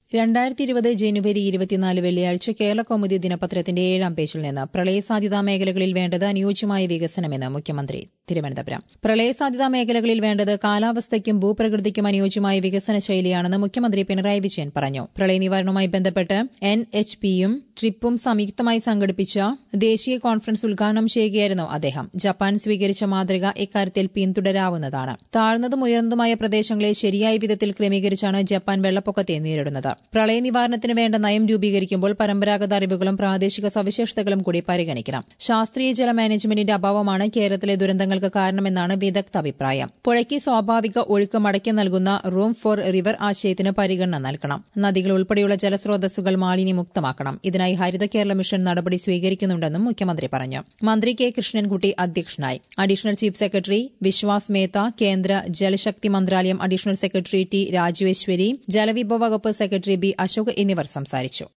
2020 ജനുവരി 24 വെള്ളിയാഴ്ച കേരളകൗമുദി ദിനപത്രത്തിന്റെ 7-ാം പേജിൽ നിന്ന് പ്രളയസാധ്യതാ മേഖലകളിൽ വേണ്ടത് അനുയോജ്യമായ വികസനമെന്ന് മുഖ്യമന്ത്രി തിരുവനന്തപുരം. പ്രളയസാധ്യതാ മേഖലകളിൽ വേണ്ടത് കാലാവസ്ഥയ്ക്കും ഭൂപ്രകൃതിക്കും അനുയോജ്യമായ വികസന ശൈലിയാണെന്ന് മുഖ്യമന്ത്രി പിണറായി വിജയൻ പറഞ്ഞു. പ്രളയ നിവാരണവുമായി ബന്ധപ്പെട്ട് NHPയും ട്രിപ്പും സംയുക്തമായി സംഘടിപ്പിച്ച ദേശീയ കോൺഫറൻസ് ഉദ്ഘാടനം ചെയ്യുകയായിരുന്നു അദ്ദേഹം. ജപ്പാൻ സ്വീകരിച്ച മാതൃക ഇക്കാര്യത്തിൽ പിന്തുടരാവുന്നതാണ്. താഴ്ന്നതും ഉയർന്നതുമായ പ്രദേശങ്ങളെ ശരിയായ വിധത്തിൽ ക്രമീകരിച്ചാണ് ജപ്പാൻ വെള്ളപ്പൊക്കത്തെ നേരിടുന്നത്. പ്രളയ നിവാരണത്തിന് വേണ്ട നയം രൂപീകരിക്കുമ്പോൾ പരമ്പരാഗത അറിവുകളും പ്രാദേശിക സവിശേഷതകളും കൂടി പരിഗണിക്കണം. ശാസ്ത്രീയ ജല മാനേജ്മെന്റിന്റെ അഭാവമാണ് കേരളത്തിലെ ദുരന്തങ്ങൾക്ക് കാരണമെന്നാണ് വിദഗ്ധ അഭിപ്രായം. പുഴയ്ക്ക് സ്വാഭാവിക ഒഴുക്ക് മടക്കി നൽകുന്ന റൂം ഫോർ റിവർ ആശയത്തിന് പരിഗണന നൽകണം. നദികൾ ഉൾപ്പെടെയുള്ള ജലസ്രോതസ്സുകൾ മാലിന്യമുക്തമാക്കണം. ഇതിനായി ഹരിത കേരള മിഷൻ നടപടി സ്വീകരിക്കുന്നുണ്ടെന്നും മുഖ്യമന്ത്രി പറഞ്ഞു. മന്ത്രി കെ കൃഷ്ണൻകുട്ടി അധ്യക്ഷനായി. Additional chief secretary Vishwas Mehta, കേന്ദ്ര ജലശക്തി മന്ത്രാലയം അഡീഷണൽ സെക്രട്ടറി ടി രാജേശ്വരി, ജലവിഭവ വകുപ്പ് സെക്രട്ടറി ബി അശോക് എന്നിവർ സംസാരിച്ചു.